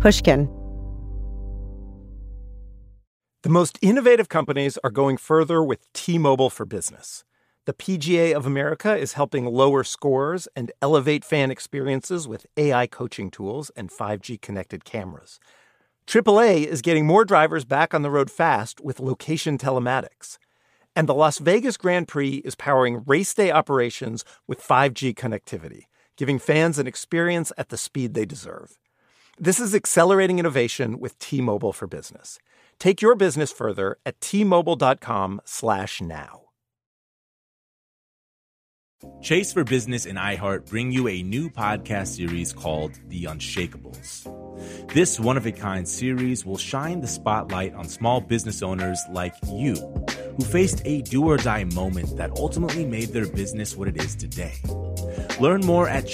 Pushkin. The most innovative companies are going further with T-Mobile for Business. The PGA of America is helping lower scores and elevate fan experiences with AI coaching tools and 5G connected cameras. AAA is getting more drivers back on the road fast with location telematics. And the Las Vegas Grand Prix is powering race day operations with 5G connectivity, giving fans an experience at the speed they deserve. This is accelerating innovation with T-Mobile for Business. Take your business further at T-Mobile.com/now. Chase for Business and iHeart bring you a new podcast series called The Unshakables. This one-of-a-kind series will shine the spotlight on small business owners like you, who faced a do-or-die moment that ultimately made their business what it is today. Learn more at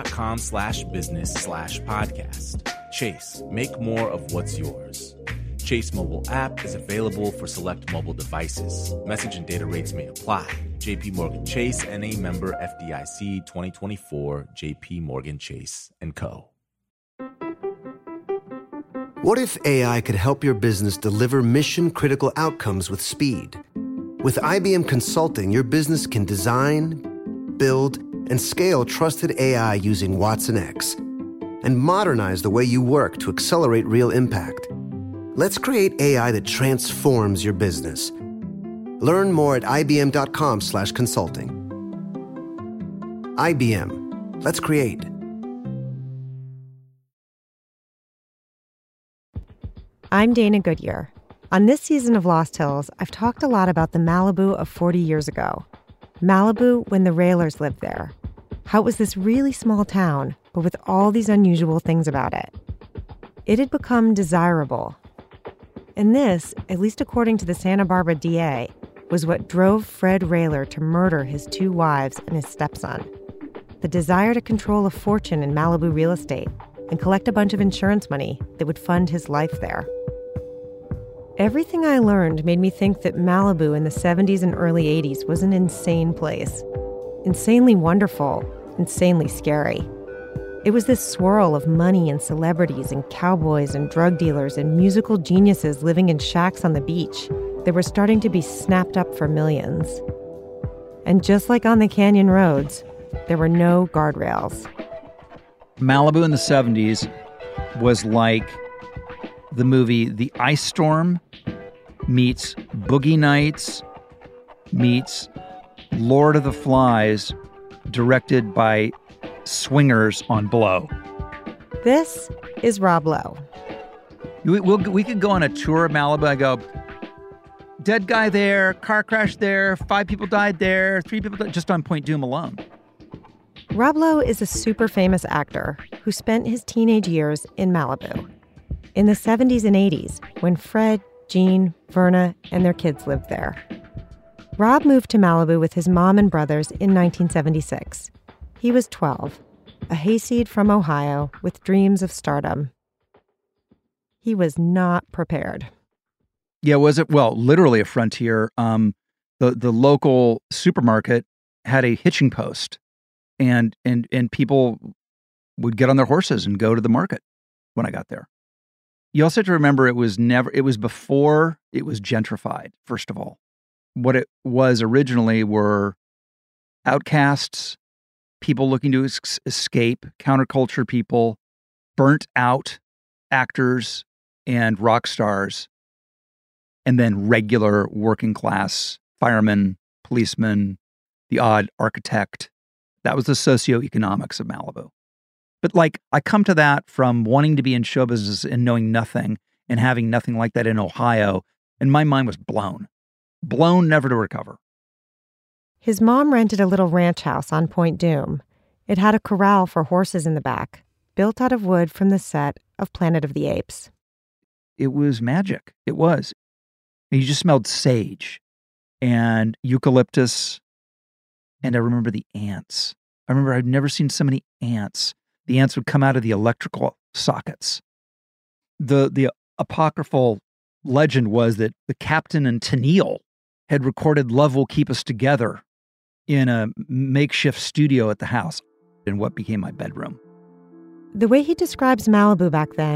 chase.com/business/podcast. Chase, make more of what's yours. Chase mobile app is available for select mobile devices. Message and data rates may apply. JP Morgan Chase, N.A. member FDIC 2024, JP Morgan Chase & Co. What if AI could help your business deliver mission-critical outcomes with speed? With IBM Consulting, your business can design, build, and scale trusted AI using Watson X and modernize the way you work to accelerate real impact. Let's create AI that transforms your business. Learn more at ibm.com/consulting. IBM. Let's create. I'm Dana Goodyear. On this season of Lost Hills, I've talked a lot about the Malibu of 40 years ago. Malibu when the Raylers lived there. How it was this really small town, but with all these unusual things about it. It had become desirable. And this, at least according to the Santa Barbara DA, was what drove Fred Rayler to murder his 2 wives and his stepson. The desire to control a fortune in Malibu real estate and collect a bunch of insurance money that would fund his life there. Everything I learned made me think that Malibu in the 70s and early 80s was an insane place. Insanely wonderful, insanely scary. It was this swirl of money and celebrities and cowboys and drug dealers and musical geniuses living in shacks on the beach that were starting to be snapped up for millions. And just like on the canyon roads, there were no guardrails. Malibu in the 70s was like the movie The Ice Storm meets Boogie Nights meets Lord of the Flies, directed by swingers on Blow. This is Rob Lowe. We could go on a tour of Malibu. I go, dead guy there, car crash there, 5 people died there, 3 people died, just on Point Dume alone. Rob Lowe is a super famous actor who spent his teenage years in Malibu. In the 70s and 80s, when Fred, Jean, Verna, and their kids lived there. Rob moved to Malibu with his mom and brothers in 1976. He was 12, a hayseed from Ohio with dreams of stardom. He was not prepared. Yeah, was it? Well, literally a frontier. The local supermarket had a hitching post, and people would get on their horses and go to the market when I got there. You also have to remember it was before it was gentrified, first of all. What it was originally were outcasts, people looking to escape, counterculture people, burnt out actors and rock stars, and then regular working class firemen, policemen, the odd architect. That was the socioeconomics of Malibu. But I come to that from wanting to be in show business and knowing nothing and having nothing like that in Ohio, and my mind was blown never to recover. His mom rented a little ranch house on Point Dume. It had a corral for horses in the back, built out of wood from the set of Planet of the Apes. It was magic. It was. You just smelled sage and eucalyptus. And I remember the ants. I remember I'd never seen so many ants. The ants would come out of the electrical sockets. The apocryphal legend was that the captain and Tennille had recorded Love Will Keep Us Together in a makeshift studio at the house in what became my bedroom. The way he describes Malibu back then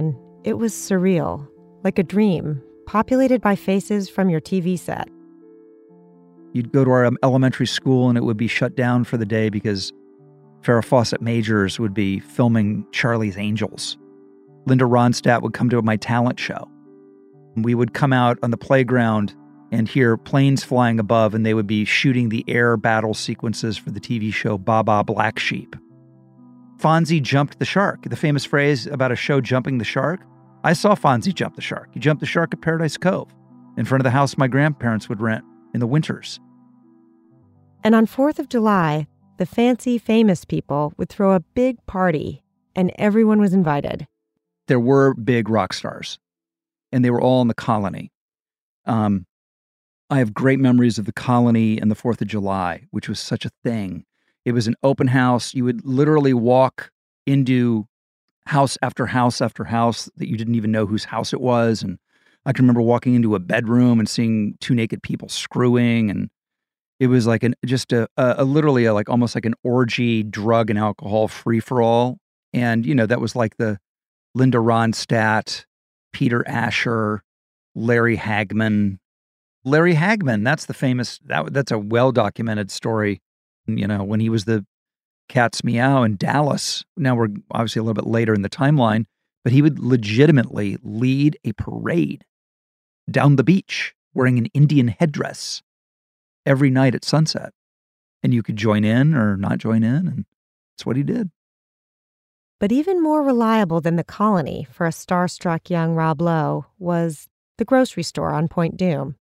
It was surreal, like a dream, populated by faces from your TV set. You'd go to our elementary school and it would be shut down for the day because Farrah Fawcett Majors would be filming Charlie's Angels. Linda Ronstadt would come to my talent show. We would come out on the playground and hear planes flying above, and they would be shooting the air battle sequences for the TV show Baa Black Sheep. Fonzie jumped the shark. The famous phrase about a show jumping the shark. I saw Fonzie jump the shark. He jumped the shark at Paradise Cove in front of the house my grandparents would rent in the winters. And on 4th of July, the fancy, famous people would throw a big party, and everyone was invited. There were big rock stars, and they were all in the Colony. I have great memories of the Colony and the 4th of July, which was such a thing. It was an open house. You would literally walk into house after house after house that you didn't even know whose house it was. And I can remember walking into a bedroom and seeing two naked people screwing. And it was like literally like almost like an orgy, drug and alcohol free-for-all. And, that was like the Linda Ronstadt, Peter Asher, Larry Hagman. Larry Hagman, that's the famous, that's a well-documented story, when he was the Cat's Meow in Dallas. Now we're obviously a little bit later in the timeline, but he would legitimately lead a parade down the beach wearing an Indian headdress every night at sunset. And you could join in or not join in, and that's what he did. But even more reliable than the Colony for a starstruck young Rob Lowe was the grocery store on Point Dume.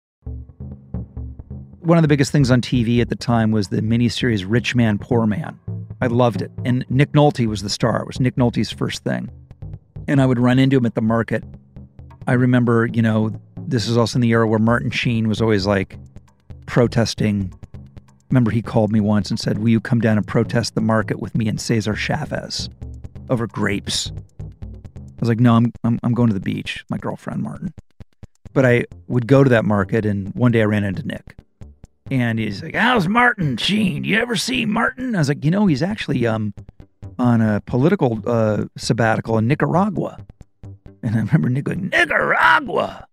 One of the biggest things on TV at the time was the miniseries Rich Man, Poor Man. I loved it. And Nick Nolte was the star. It was Nick Nolte's first thing. And I would run into him at the market. I remember, this is also in the era where Martin Sheen was always like protesting. Remember he called me once and said, "Will you come down and protest the market with me and Cesar Chavez over grapes?" I was like, "No, I'm going to the beach, my girlfriend, Martin." But I would go to that market, and one day I ran into Nick. And he's like, "How's Martin Sheen? You ever see Martin?" I was like, he's actually on a political sabbatical in Nicaragua. And I remember Nick going, Nicaragua,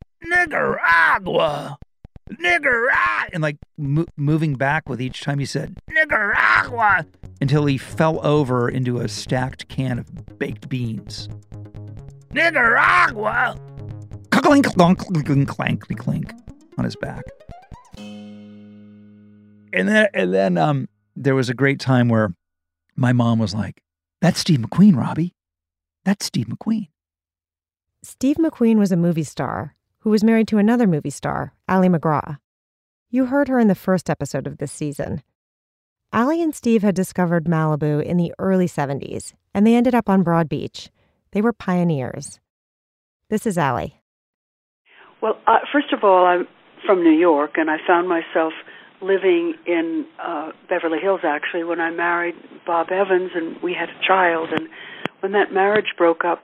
and like moving back with each time he said, Nicaragua, until he fell over into a stacked can of baked beans. Nicaragua! Clink, clunk, clink, clank, clink on his back. And then there was a great time where my mom was like, "That's Steve McQueen, Robbie. That's Steve McQueen." Steve McQueen was a movie star who was married to another movie star, Ally McGraw. You heard her in the first episode of this season. Ally and Steve had discovered Malibu in the early 70s, and they ended up on Broad Beach. They were pioneers. This is Ally. Well, first of all, I'm from New York, and I found myself living in Beverly Hills, actually, when I married Bob Evans, and we had a child. And when that marriage broke up,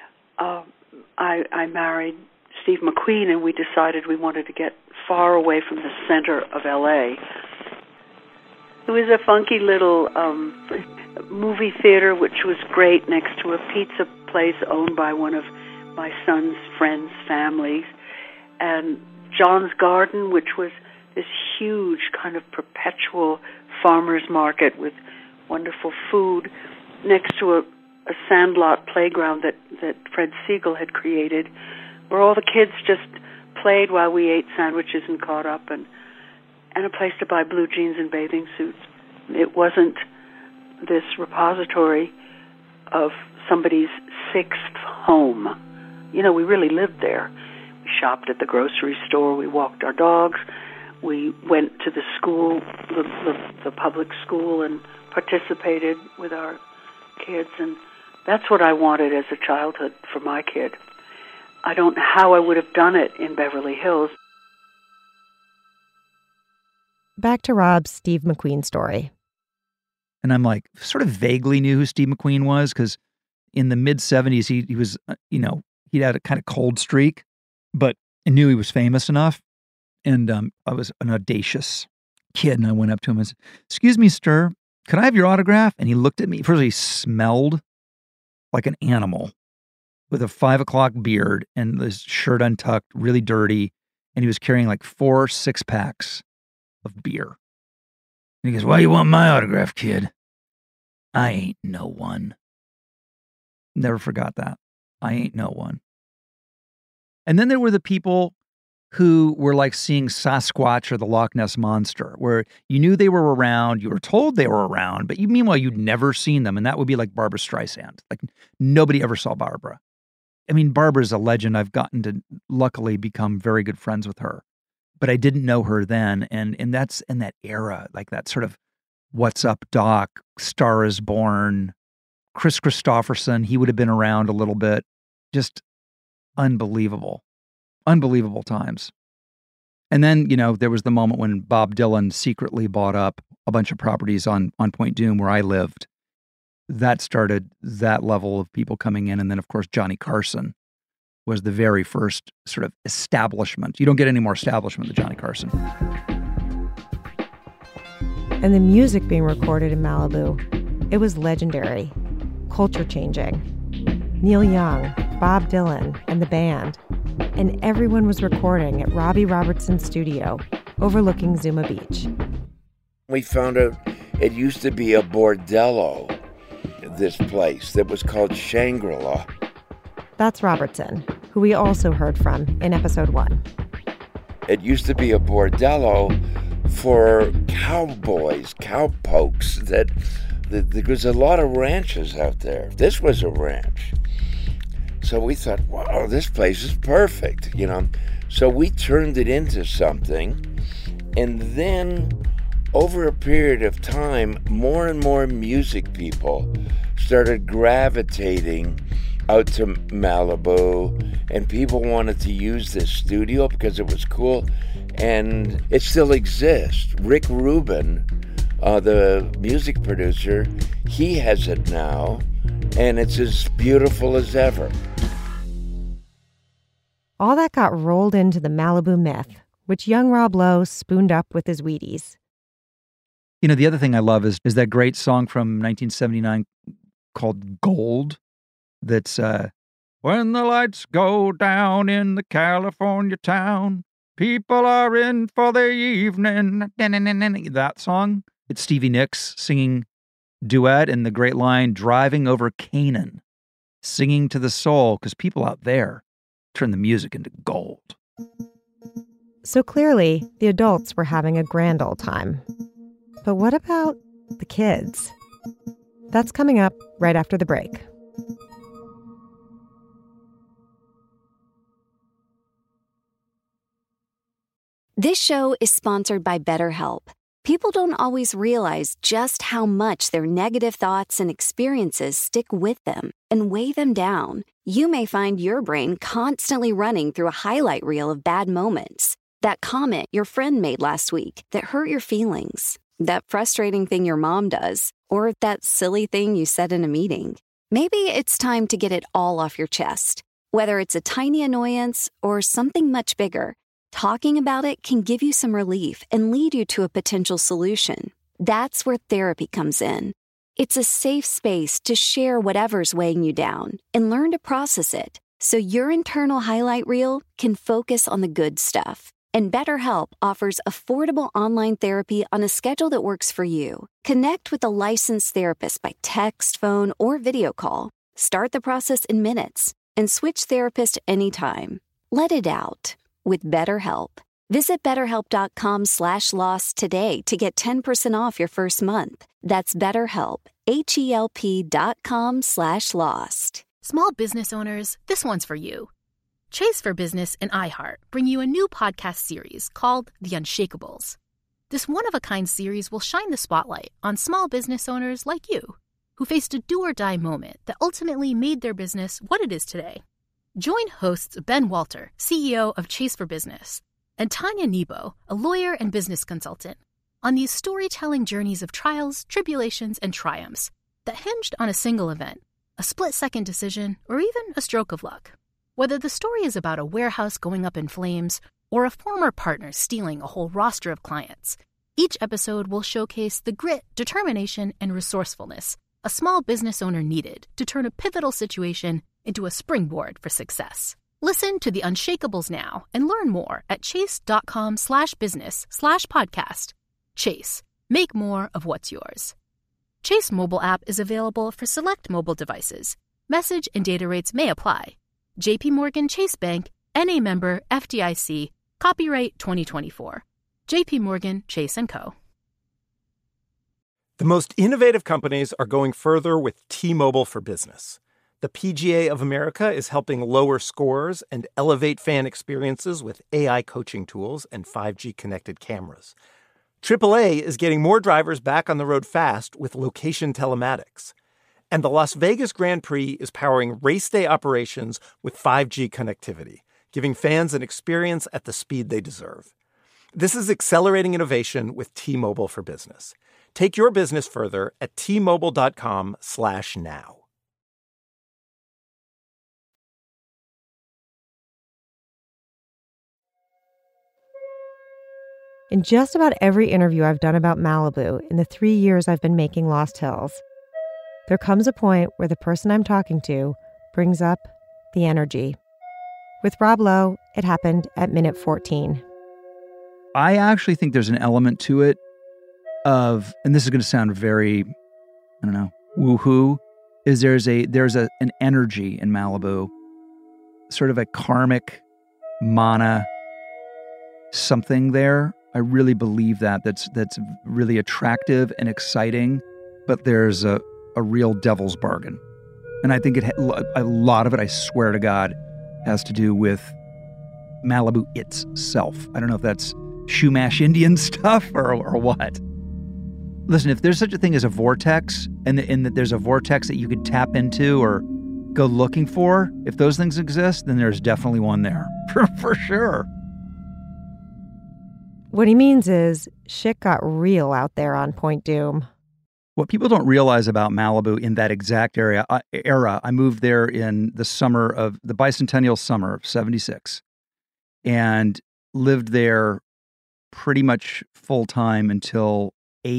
I married Steve McQueen, and we decided we wanted to get far away from the center of L.A. It was a funky little movie theater, which was great, next to a pizza place owned by one of my son's friends' families, and John's Garden, which was this huge kind of perpetual farmer's market with wonderful food, next to a sandlot playground that Fred Siegel had created, where all the kids just played while we ate sandwiches and caught up, and a place to buy blue jeans and bathing suits. It wasn't this repository of somebody's sixth home. We really lived there. We shopped at the grocery store. We walked our dogs. We went to the school, the public school, and participated with our kids. And that's what I wanted as a childhood for my kid. I don't know how I would have done it in Beverly Hills. Back to Rob's Steve McQueen story. And I'm like, sort of vaguely knew who Steve McQueen was, because in the mid-'70s, he was, he had a kind of cold streak, but I knew he was famous enough. And I was an audacious kid, and I went up to him and said, "Excuse me, sir, could I have your autograph?" And he looked at me. First, he smelled like an animal. with a 5 o'clock beard and his shirt untucked, really dirty. And he was carrying like 4 6-packs of beer. And he goes, "Why you want my autograph, kid? I ain't no one." Never forgot that. I ain't no one. And then there were the people who were like seeing Sasquatch or the Loch Ness Monster, where you knew they were around, you were told they were around, but meanwhile, you'd never seen them. And that would be like Barbra Streisand. Like nobody ever saw Barbra. I mean, Barbara's a legend. I've gotten to luckily become very good friends with her, but I didn't know her then. And that's in that era, like that sort of What's Up, Doc, Star is Born, Chris Christopherson. He would have been around a little bit. Just unbelievable times. And then, there was the moment when Bob Dylan secretly bought up a bunch of properties on Point Dume where I lived. That started that level of people coming in. And then, of course, Johnny Carson was the very first sort of establishment. You don't get any more establishment than Johnny Carson. And the music being recorded in Malibu, it was legendary, culture-changing. Neil Young, Bob Dylan, and the band. And everyone was recording at Robbie Robertson's studio, overlooking Zuma Beach. We found out it used to be a bordello, this place, that was called Shangri-La. That's Robertson, who we also heard from in episode 1. It used to be a bordello for cowboys, cowpokes, that there was a lot of ranches out there. This was a ranch. So we thought, wow, this place is perfect, So we turned it into something. And then over a period of time, more and more music people started gravitating out to Malibu. And people wanted to use this studio because it was cool. And it still exists. Rick Rubin, the music producer, he has it now. And it's as beautiful as ever. All that got rolled into the Malibu myth, which young Rob Lowe spooned up with his Wheaties. The other thing I love is that great song from 1979 called Gold. That's, when the lights go down in the California town, people are in for the evening. That song. It's Stevie Nicks singing duet and the great line, driving over Canaan, singing to the soul, because people out there turn the music into gold. So clearly, the adults were having a grand old time. But what about the kids? That's coming up right after the break. This show is sponsored by BetterHelp. People don't always realize just how much their negative thoughts and experiences stick with them and weigh them down. You may find your brain constantly running through a highlight reel of bad moments. That comment your friend made last week that hurt your feelings. That frustrating thing your mom does. Or that silly thing you said in a meeting. Maybe it's time to get it all off your chest. Whether it's a tiny annoyance or something much bigger, talking about it can give you some relief and lead you to a potential solution. That's where therapy comes in. It's a safe space to share whatever's weighing you down and learn to process it so your internal highlight reel can focus on the good stuff. And BetterHelp offers affordable online therapy on a schedule that works for you. Connect with a licensed therapist by text, phone, or video call. Start the process in minutes and switch therapist anytime. Let it out with BetterHelp. Visit BetterHelp.com/lost today to get 10% off your first month. That's BetterHelp, HELP.com/lost. Small business owners, this one's for you. Chase for Business and iHeart bring you a new podcast series called The Unshakables. This one-of-a-kind series will shine the spotlight on small business owners like you, who faced a do-or-die moment that ultimately made their business what it is today. Join hosts Ben Walter, CEO of Chase for Business, and Tanya Nebo, a lawyer and business consultant, on these storytelling journeys of trials, tribulations, and triumphs that hinged on a single event, a split-second decision, or even a stroke of luck. Whether the story is about a warehouse going up in flames or a former partner stealing a whole roster of clients, each episode will showcase the grit, determination, and resourcefulness a small business owner needed to turn a pivotal situation into a springboard for success. Listen to The Unshakables now and learn more at chase.com/business/podcast. Chase, make more of what's yours. Chase mobile app is available for select mobile devices. Message and data rates may apply. JP Morgan Chase Bank, N.A. member, FDIC, copyright 2024. JP Morgan Chase & Co. The most innovative companies are going further with T-Mobile for Business. The PGA of America is helping lower scores and elevate fan experiences with AI coaching tools and 5G connected cameras. AAA is getting more drivers back on the road fast with location telematics. And the Las Vegas Grand Prix is powering race day operations with 5G connectivity, giving fans an experience at the speed they deserve. This is accelerating innovation with T-Mobile for Business. Take your business further at T-Mobile.com/now. In just about every interview I've done about Malibu in the 3 years I've been making Lost Hills, there comes a point where the person I'm talking to brings up the energy. With Rob Lowe, it happened at minute 14. I actually think there's an element to it of, and this is going to sound very, I don't know, woohoo, is there's an energy in Malibu, sort of a karmic mana something there. I really believe that's really attractive and exciting, but there's a real devil's bargain. And I think a lot of it, I swear to God, has to do with Malibu itself. I don't know if that's Chumash Indian stuff or what. Listen, if there's such a thing as a vortex, and that there's a vortex that you could tap into or go looking for, if those things exist, then there's definitely one there, for sure. What he means is shit got real out there on Point Dume. What people don't realize about Malibu in that exact era, I moved there in the bicentennial summer of 76 and lived there pretty much full time until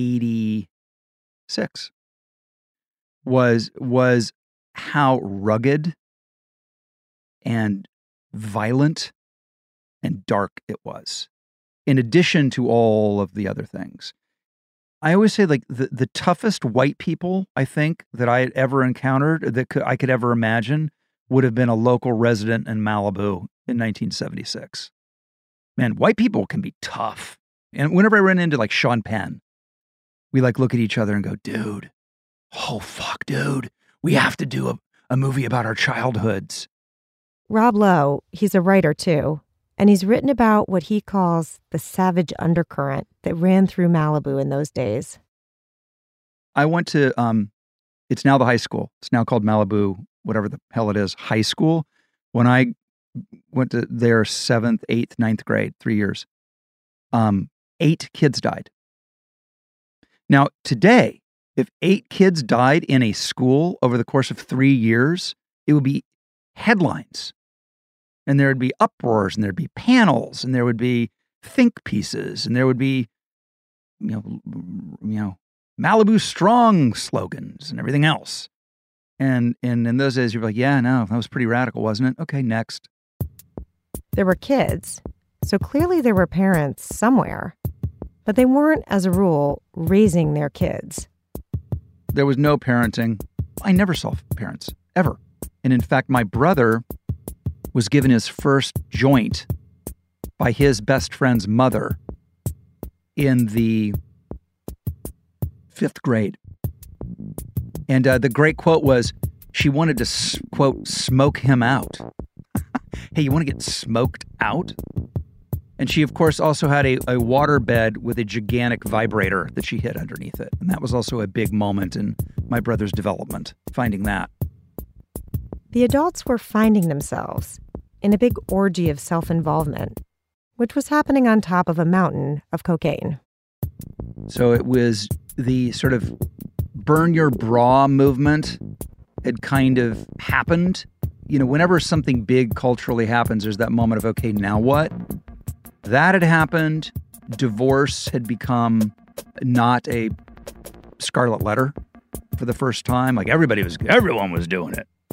86, was how rugged and violent and dark it was, in addition to all of the other things. I always say, like, the toughest white people, I think, that I had ever encountered, I could ever imagine, would have been a local resident in Malibu in 1976. Man, white people can be tough. And whenever I run into, like, Sean Penn, we, like, look at each other and go, dude, oh, fuck, dude, we have to do a movie about our childhoods. Rob Lowe, he's a writer, too. And he's written about what he calls the savage undercurrent that ran through Malibu in those days. I went to, it's now the high school. It's now called Malibu, whatever the hell it is, high school. When I went to their 7th, 8th, 9th grade, 3 years, 8 kids died. Now, today, if 8 kids died in a school over the course of 3 years, it would be headlines. And there would be uproars, and there'd be panels, and there would be think pieces, and there would be, you know, Malibu strong slogans and everything else. And in those days, you're like, yeah, no, that was pretty radical, wasn't it? Okay, next. There were kids, so clearly there were parents somewhere, but they weren't, as a rule, raising their kids. There was no parenting. I never saw parents, ever. And in fact, my brother was given his first joint by his best friend's mother in the 5th grade. And the great quote was, she wanted to, quote, smoke him out. Hey, you want to get smoked out? And she, of course, also had a water bed with a gigantic vibrator that she hid underneath it. And that was also a big moment in my brother's development, finding that. The adults were finding themselves in a big orgy of self-involvement, which was happening on top of a mountain of cocaine. So it was the sort of burn your bra movement had kind of happened. You know, whenever something big culturally happens, there's that moment of, okay, now what? That had happened. Divorce had become not a scarlet letter for the first time. Like everyone was doing it.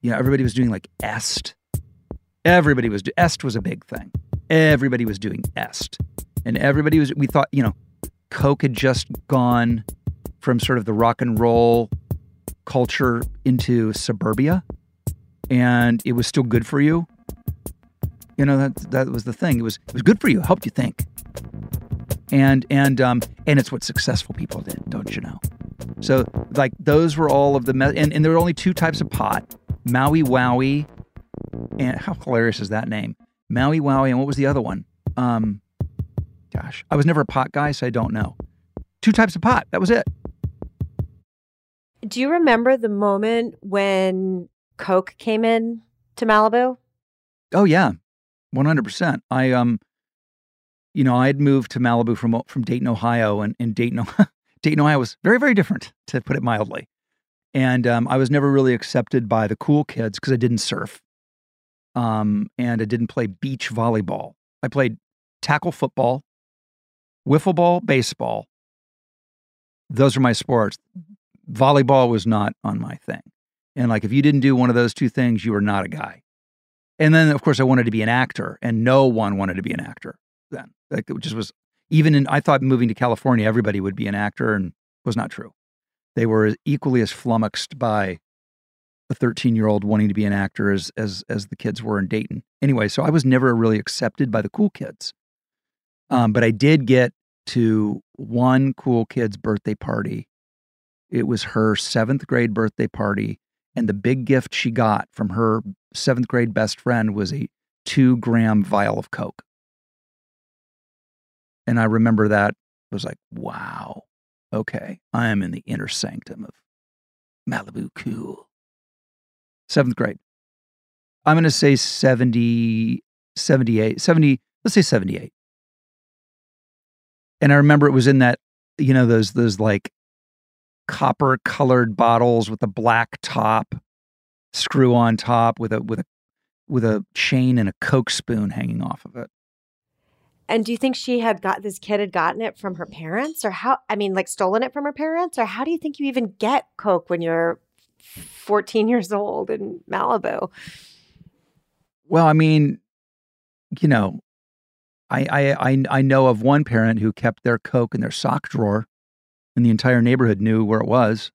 everybody was doing like Est. Est was a big thing. Everybody was doing Est. And we thought, Coke had just gone from sort of the rock and roll culture into suburbia, and it was still good for you. That was the thing. It was good for you. It helped you think. And it's what successful people did, don't you know? So like those were all of the and there were only two types of pot: Maui Wowie, and how hilarious is that name? Maui Wowie, and what was the other one? Gosh, I was never a pot guy, so I don't know. Two types of pot. That was it. Do you remember the moment when Coke came in to Malibu? Oh yeah, 100%. I had moved to Malibu from Dayton, Ohio, and Dayton, Ohio was very, very different, to put it mildly. And I was never really accepted by the cool kids because I didn't surf, and I didn't play beach volleyball. I played tackle football, wiffle ball, baseball. Those are my sports. Volleyball was not on my thing. And like, if you didn't do one of those two things, you were not a guy. And then, of course, I wanted to be an actor, and no one wanted to be an actor then. Like, it just was, I thought moving to California, everybody would be an actor, and it was not true. They were equally as flummoxed by a 13-year-old wanting to be an actor as the kids were in Dayton. Anyway, so I was never really accepted by the cool kids. But I did get to one cool kid's birthday party. It was her 7th grade birthday party, and the big gift she got from her 7th grade best friend was a 2-gram vial of Coke. And I remember that was like, wow, okay, I am in the inner sanctum of Malibu cool. 7th grade. I'm going to say 70, 78, 70, let's say 78. And I remember it was in that, those like copper colored bottles with a black top, screw on top with a chain and a Coke spoon hanging off of it. And do you think this kid had gotten it from her parents, or stolen it from her parents? Or how do you think you even get Coke when you're 14 years old in Malibu? Well, I know of one parent who kept their Coke in their sock drawer, and the entire neighborhood knew where it was.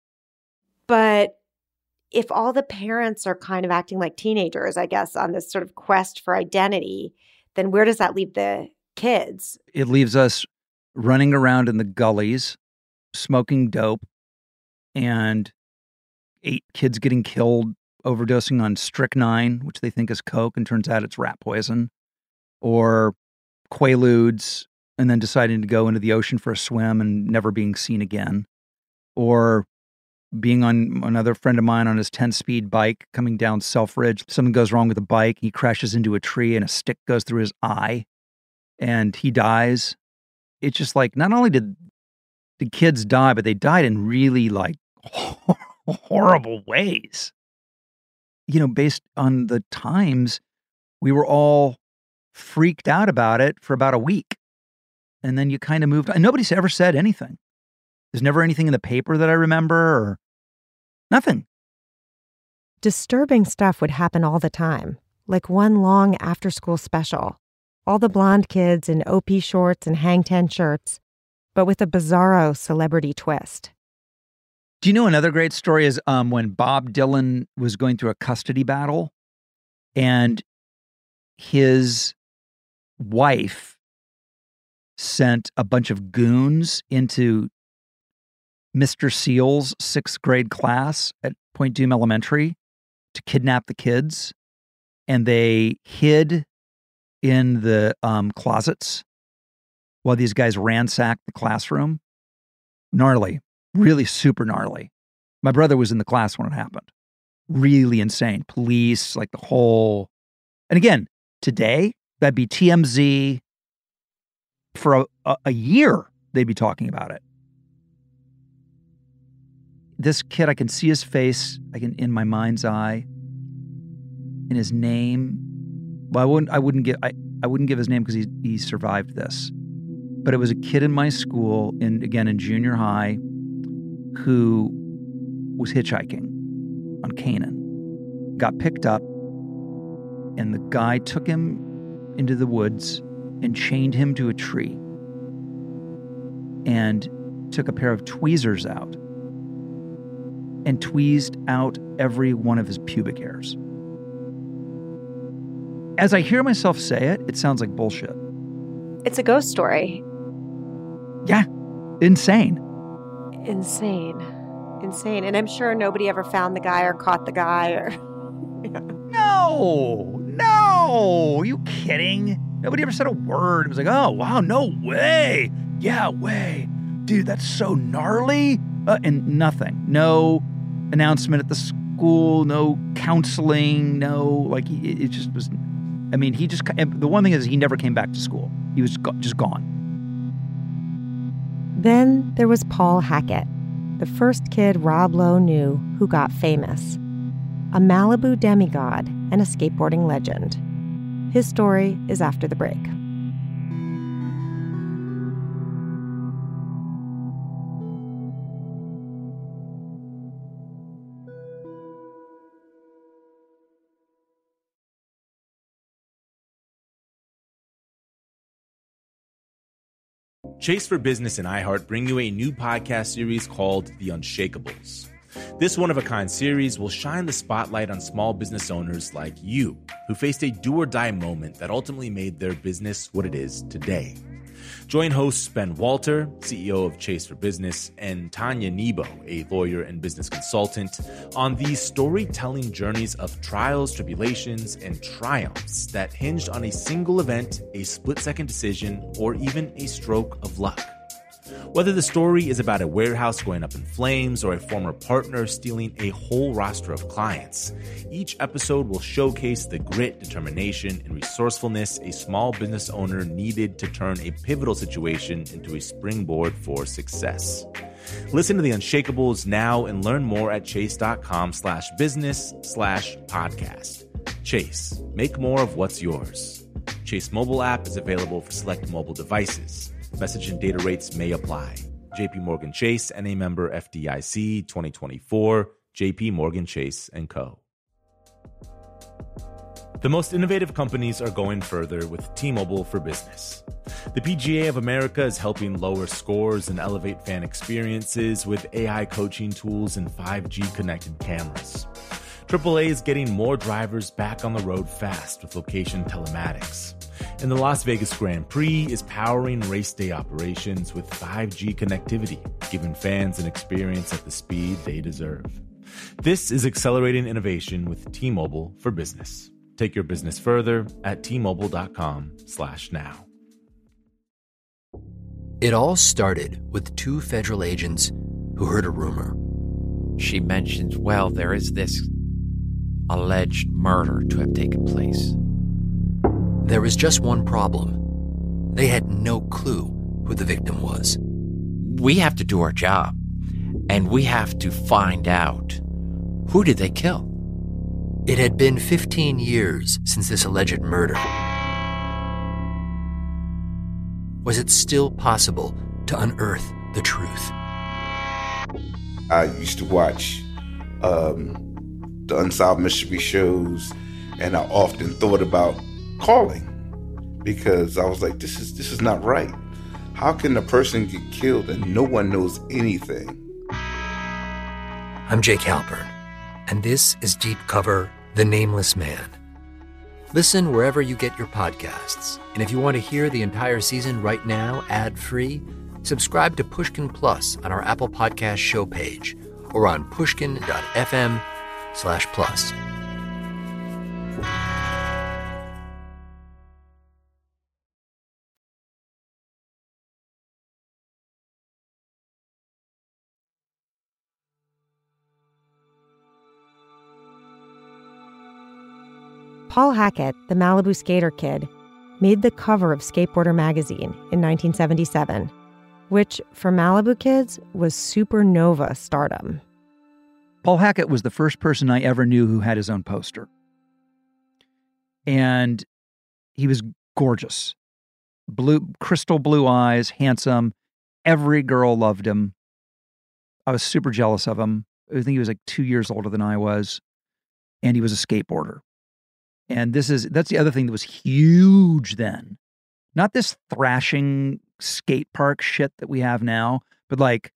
But if all the parents are kind of acting like teenagers, I guess, on this sort of quest for identity, then where does that leave the kids? It leaves us running around in the gullies, smoking dope, and 8 kids getting killed overdosing on strychnine, which they think is Coke, and turns out it's rat poison, or Quaaludes, and then deciding to go into the ocean for a swim and never being seen again, or being on another friend of mine on his 10-speed bike coming down Selfridge. Something goes wrong with the bike. He crashes into a tree and a stick goes through his eye and he dies. It's just like, not only did the kids die, but they died in really like horrible ways. Based on the times, we were all freaked out about it for about a week. And then you kind of moved on. And nobody's ever said anything. There's never anything in the paper that I remember, or nothing. Disturbing stuff would happen all the time, like one long after-school special. All the blonde kids in OP shorts and hang ten shirts, but with a bizarro celebrity twist. Do you know another great story is when Bob Dylan was going through a custody battle, and his wife sent a bunch of goons into Mr. Seal's 6th grade class at Point Dume Elementary to kidnap the kids. And they hid in the closets while these guys ransacked the classroom. Gnarly, really super gnarly. My brother was in the class when it happened. Really insane. Police, like the whole, and again, today, that'd be TMZ. For a year, they'd be talking about it. This kid, I can see his face, in my mind's eye, and his name. Well, I wouldn't give his name because he survived this. But it was a kid in my school, in junior high, who was hitchhiking on Canaan. got picked up, and the guy took him into the woods and chained him to a tree and took a pair of tweezers out and tweezed out every one of his pubic hairs. As I hear myself say it, it sounds like bullshit. It's a ghost story. Yeah, insane. Insane. And I'm sure nobody ever found the guy or caught the guy or... No. Are you kidding? Nobody ever said a word. It was like, oh, wow, no way. Yeah, way. Dude, that's so gnarly. And nothing. No announcement at the school, no counseling, it just was... I mean, the one thing is he never came back to school. He was just gone. Then there was Paul Hackett, the first kid Rob Lowe knew who got famous. A Malibu demigod and a skateboarding legend. His story is after the break. Chase for Business and iHeart bring you a new podcast series called The Unshakables. This one-of-a-kind series will shine the spotlight on small business owners like you, who faced a do-or-die moment that ultimately made their business what it is today. Join hosts Ben Walter, CEO of Chase for Business, and Tanya Nebo, a lawyer and business consultant, on these storytelling journeys of trials, tribulations, and triumphs that hinged on a single event, a split-second decision, or even a stroke of luck. Whether the story is about a warehouse going up in flames or a former partner stealing a whole roster of clients, each episode will showcase the grit, determination, and resourcefulness a small business owner needed to turn a pivotal situation into a springboard for success. Listen to The Unshakables now and learn more at chase.com/business/podcast. Chase, make more of what's yours. Chase mobile app is available for select mobile devices. Message and data rates may apply. JP Morgan Chase, NA member FDIC, 2024, JP Morgan Chase & Co. The most innovative companies are going further with T-Mobile for Business. The PGA of America is helping lower scores and elevate fan experiences with AI coaching tools and 5G connected cameras. AAA is getting more drivers back on the road fast with location telematics. And the Las Vegas Grand Prix is powering race day operations with 5G connectivity, giving fans an experience at the speed they deserve. This is accelerating innovation with T-Mobile for Business. Take your business further at T-Mobile.com/now. It all started with two federal agents who heard a rumor. She mentioned, well, there is this alleged murder to have taken place. There was just one problem. They had no clue who the victim was. We have to do our job, and we have to find out, who did they kill? It had been 15 years since this alleged murder. Was it still possible to unearth the truth? I used to watch the Unsolved Mystery shows, and I often thought about calling because I was like, this is not right. How can a person get killed and no one knows anything? I'm Jake Halpern, and this is Deep Cover: The Nameless Man. Listen wherever you get your podcasts, and if you want to hear the entire season right now, ad-free, subscribe to Pushkin Plus on our Apple Podcast show page or on pushkin.fm/plus. Paul Hackett, the Malibu skater kid, made the cover of Skateboarder magazine in 1977, which, for Malibu kids, was supernova stardom. Paul Hackett was the first person I ever knew who had his own poster. And he was gorgeous. Crystal blue eyes, handsome. Every girl loved him. I was super jealous of him. I think he was like 2 years older than I was. and he was a skateboarder. And that's the other thing that was huge then. Not this thrashing skate park shit that we have now, but like,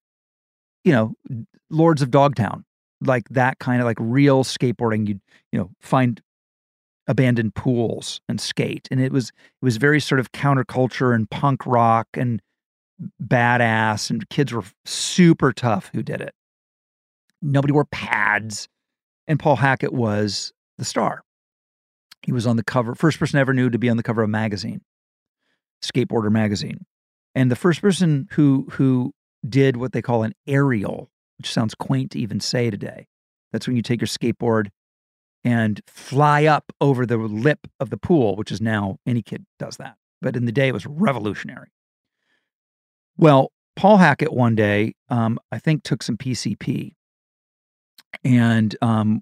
Lords of Dogtown, like that kind of like real skateboarding. You'd, find abandoned pools and skate. And it was very sort of counterculture and punk rock and badass, and kids were super tough who did it. Nobody wore pads. And Paul Hackett was the star. He was on the cover, first person I ever knew to be on the cover of a magazine, Skateboarder magazine. And the first person who did what they call an aerial, which sounds quaint to even say today. That's when you take your skateboard and fly up over the lip of the pool, which is now any kid does that. But in the day, it was revolutionary. Well, Paul Hackett one day, I think took some PCP and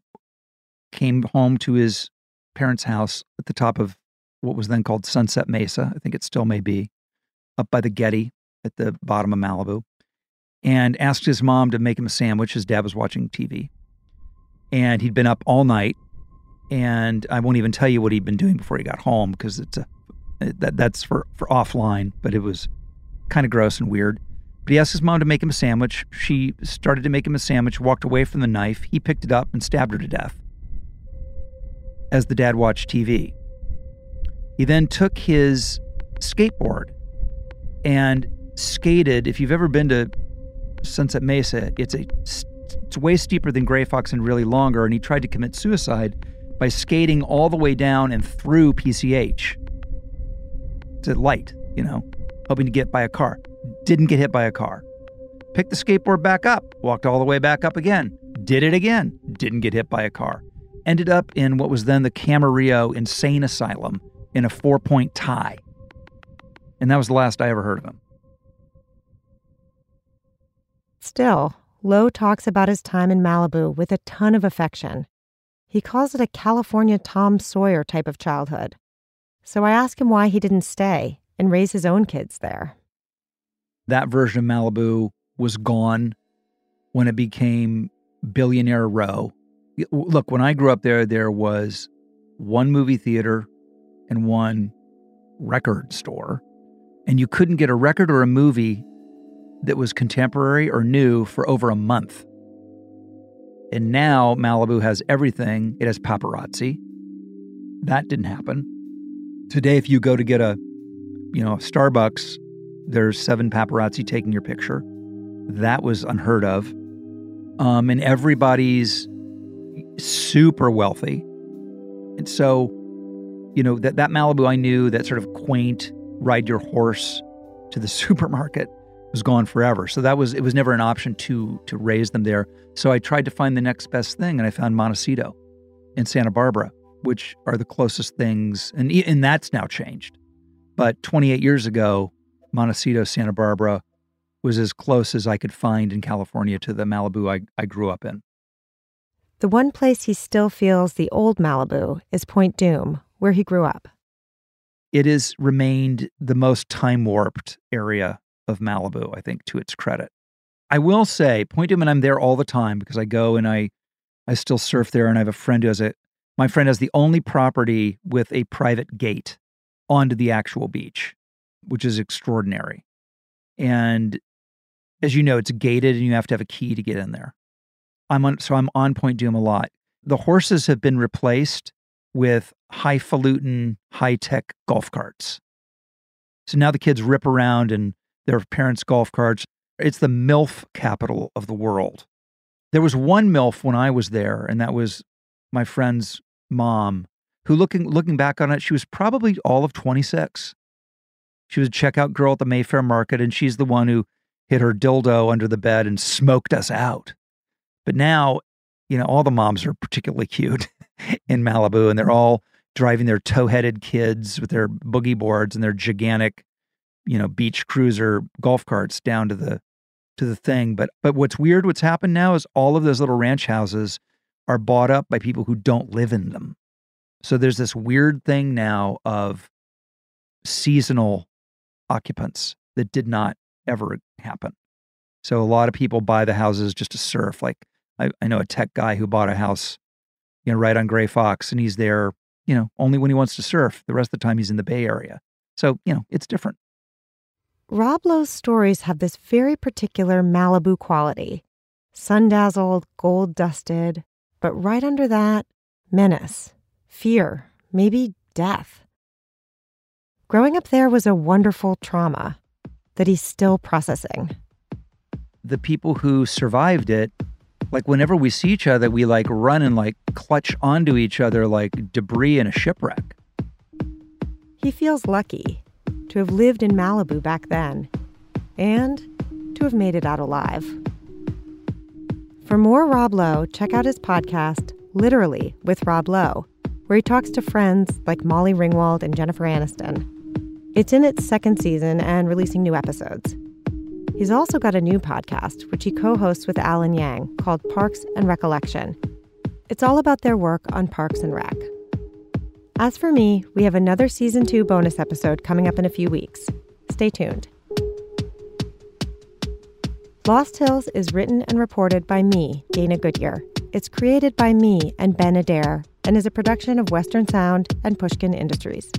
came home to his parents' house at the top of what was then called Sunset Mesa. I think it still may be, up by the Getty at the bottom of Malibu, and asked his mom to make him a sandwich. His dad was watching TV, and he'd been up all night. And I won't even tell you what he'd been doing before he got home, because that's for offline, but it was kind of gross and weird. But he asked his mom to make him a sandwich. She started to make him a sandwich, walked away from the knife. He picked it up and stabbed her to death as the dad watched TV. He then took his skateboard and skated. If you've ever been to Sunset Mesa, it's way steeper than Gray Fox and really longer, and he tried to commit suicide by skating all the way down and through PCH to light, hoping to get by a car. Didn't get hit by a car. Picked the skateboard back up, walked all the way back up again, did it again, didn't get hit by a car. Ended up in what was then the Camarillo Insane Asylum in a 4-point tie. And that was the last I ever heard of him. Still, Lowe talks about his time in Malibu with a ton of affection. He calls it a California Tom Sawyer type of childhood. So I ask him why he didn't stay and raise his own kids there. That version of Malibu was gone when it became Billionaire Row. Look, when I grew up there was one movie theater and one record store, and you couldn't get a record or a movie that was contemporary or new for over a month. And now Malibu has everything. It has paparazzi. That didn't happen. Today, if you go to get a Starbucks, there's 7 paparazzi taking your picture. That was unheard of. And everybody's super wealthy. And so, that Malibu I knew, that sort of quaint, ride your horse to the supermarket, was gone forever. So it was never an option to raise them there. So I tried to find the next best thing, and I found Montecito and Santa Barbara, which are the closest things, and that's now changed. But 28 years ago, Montecito, Santa Barbara was as close as I could find in California to the Malibu I grew up in. The one place he still feels the old Malibu is Point Dume, where he grew up. It has remained the most time-warped area of Malibu, I think, to its credit. I will say, Point Dume, and I'm there all the time because I go and I still surf there, and I have a friend my friend has the only property with a private gate onto the actual beach, which is extraordinary. And as you know, it's gated and you have to have a key to get in there. I'm on Point Dume a lot. The horses have been replaced with highfalutin, high-tech golf carts. So now the kids rip around in their parents' golf carts. It's the MILF capital of the world. There was one MILF when I was there, and that was my friend's mom, who looking back on it, she was probably all of 26. She was a checkout girl at the Mayfair Market, and she's the one who hid her dildo under the bed and smoked us out. But now, all the moms are particularly cute in Malibu, and they're all driving their toe-headed kids with their boogie boards and their gigantic, beach cruiser golf carts down to the thing. But what's weird, what's happened now is all of those little ranch houses are bought up by people who don't live in them. So there's this weird thing now of seasonal occupants that did not ever happen. So a lot of people buy the houses just to surf. Like I know a tech guy who bought a house right on Gray Fox, and he's there, only when he wants to surf. The rest of the time he's in the Bay Area. So, it's different. Rob Lowe's stories have this very particular Malibu quality. Sun-dazzled, gold-dusted, but right under that, menace, fear, maybe death. Growing up there was a wonderful trauma that he's still processing. The people who survived it, like whenever we see each other, we like run and like clutch onto each other like debris in a shipwreck. He feels lucky to have lived in Malibu back then and to have made it out alive. For more Rob Lowe, check out his podcast, Literally with Rob Lowe, where he talks to friends like Molly Ringwald and Jennifer Aniston. It's in its second season and releasing new episodes. He's also got a new podcast, which he co-hosts with Alan Yang, called Parks and Recollection. It's all about their work on Parks and Rec. As for me, we have another Season 2 bonus episode coming up in a few weeks. Stay tuned. Lost Hills is written and reported by me, Dana Goodyear. It's created by me and Ben Adair and is a production of Western Sound and Pushkin Industries.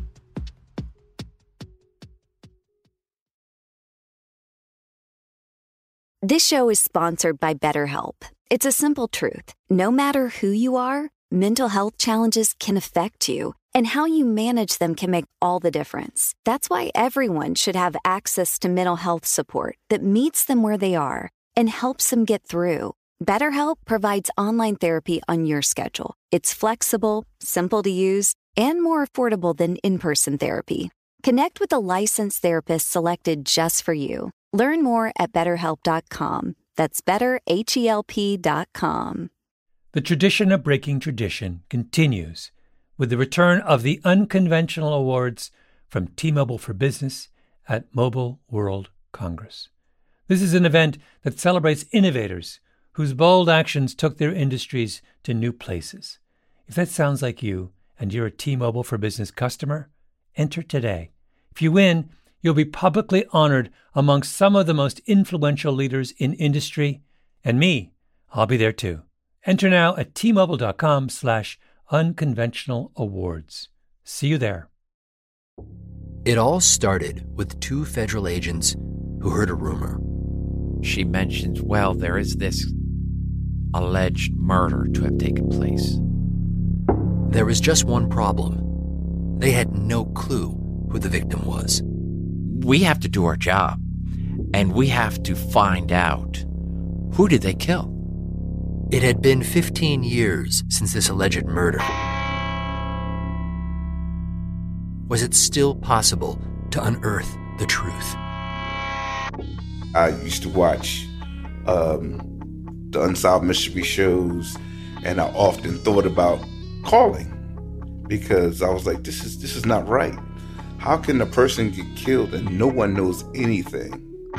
This show is sponsored by BetterHelp. It's a simple truth. No matter who you are, mental health challenges can affect you, and how you manage them can make all the difference. That's why everyone should have access to mental health support that meets them where they are and helps them get through. BetterHelp provides online therapy on your schedule. It's flexible, simple to use, and more affordable than in-person therapy. Connect with a licensed therapist selected just for you. Learn more at BetterHelp.com. That's BetterHelp.com. The tradition of breaking tradition continues with the return of the Unconventional Awards from T-Mobile for Business at Mobile World Congress. This is an event that celebrates innovators whose bold actions took their industries to new places. If that sounds like you and you're a T-Mobile for Business customer, enter today. If you win, you'll be publicly honored amongst some of the most influential leaders in industry. And me, I'll be there too. Enter now at T-Mobile.com/unconventional awards. See you there. It all started with two federal agents who heard a rumor. She mentioned, well, there is this alleged murder to have taken place. There was just one problem. They had no clue who the victim was. We have to do our job, and we have to find out, who did they kill? It had been 15 years since this alleged murder. Was it still possible to unearth the truth? I used to watch the Unsolved Mystery shows, and I often thought about calling because I was like, this is not right. How can a person get killed and no one knows anything?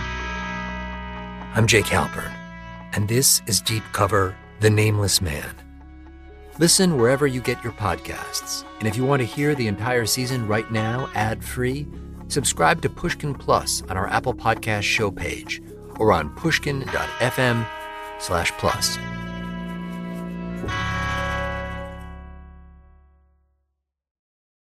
I'm Jake Halpern, and this is Deep Cover, The Nameless Man. Listen wherever you get your podcasts. And if you want to hear the entire season right now, ad-free, subscribe to Pushkin Plus on our Apple Podcast show page or on pushkin.fm/plus.